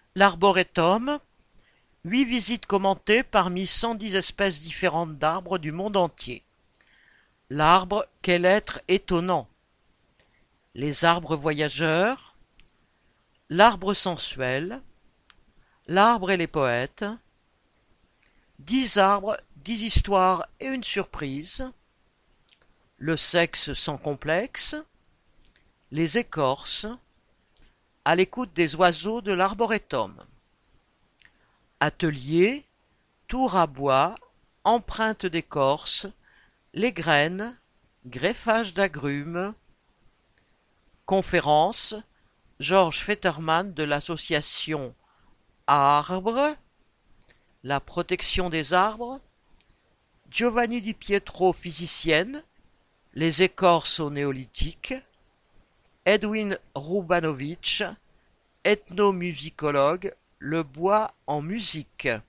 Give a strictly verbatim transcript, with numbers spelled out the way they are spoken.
L'arboretum, huit visites commentées parmi cent dix espèces différentes d'arbres du monde entier. L'arbre, quel être étonnant! Les arbres voyageurs, l'arbre sensuel, l'arbre et les poètes, dix arbres, dix histoires et une surprise, le sexe sans complexe, les écorces, à l'écoute des oiseaux de l'arboretum. Atelier, tour à bois, empreinte d'écorce, les graines, greffage d'agrumes. Conférence, Georges Fetterman de l'association Arbres, la protection des arbres, Giovanni Di Pietro, physicienne, les écorces au néolithique, Edwin Rubanović, ethnomusicologue, le bois en musique.